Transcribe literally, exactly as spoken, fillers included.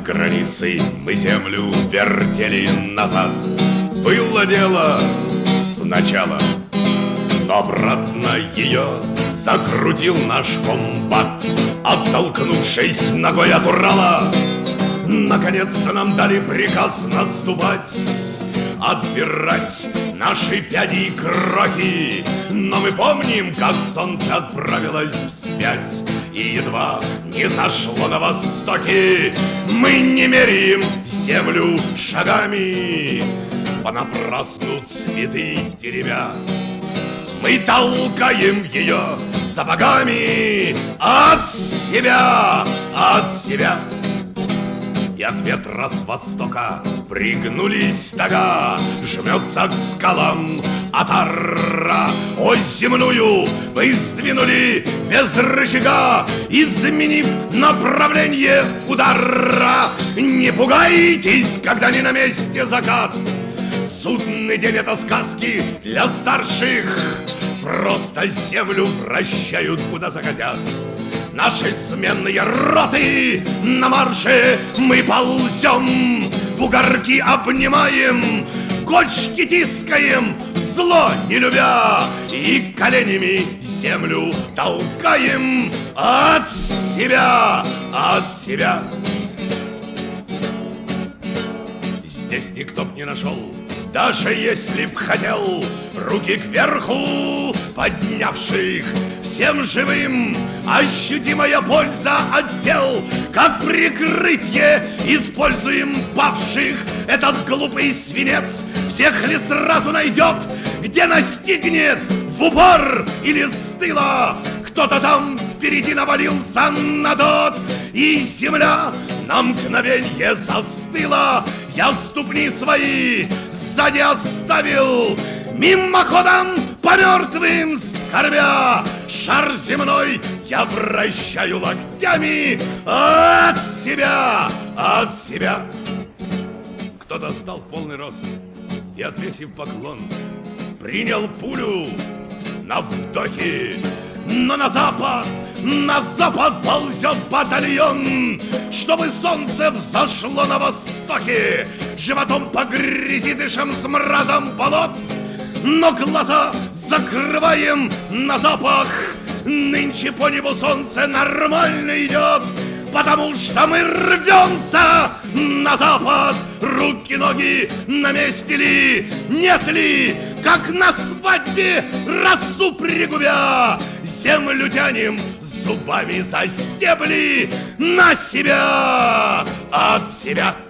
границей мы землю вертели назад. Было дело сначала, но обратно ее закрутил наш комбат, оттолкнувшись ногой от Урала. Наконец-то нам дали приказ наступать, отбирать наши пяди и крохи. Но мы помним, как солнце отправилось вспять, и едва не зашло на востоке. Мы не меряем землю шагами, понапрасну цветы деревья. Мы толкаем ее сапогами от себя, от себя. И от ветра с востока пригнулись стога, жмется к скалам отара. Ось земную вы сдвинули без рычага, изменив направление удара. Не пугайтесь, когда не на месте закат. Судный день — это сказки для старших, просто землю вращают, куда захотят. Наши сменные роты на марше, мы ползем, бугорки обнимаем, кочки тискаем, зло не любя, и коленями землю толкаем от себя, от себя. Здесь никто б не нашел, даже если б хотел, руки кверху поднявших. Всем живым ощутимая польза от тел, как прикрытие используем павших. Этот глупый свинец всех ли сразу найдет, где настигнет, в упор или с тыла. Кто-то там впереди навалился на тот, и земля на мгновенье застыла. Я ступни свои сзади оставил, мимоходом по мертвым скорбя. Шар земной я вращаю локтями от себя, от себя. Кто-то встал в полный рост и, отвесив поклон, принял пулю на вдохе. Но на запад, на запад ползет батальон, чтобы солнце взошло на востоке. Животом по грязи дышим смрадом болот, но глаза закрываем на запах. Нынче по небу солнце нормально идет, потому что мы рвемся на запад. Руки, ноги на месте ли, нет ли, как на свадьбе росу пригубя. Землю тянем зубами за стебли на себя, от себя.